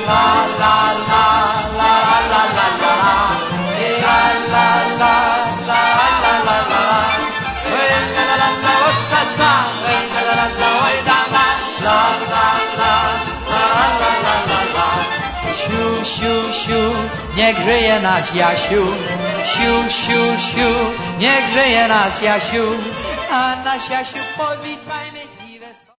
Niech żyje nasz Jasiu, siu, siu, siu, niech żyje nasz Jasiu, a nasz Jasiu powitajmy.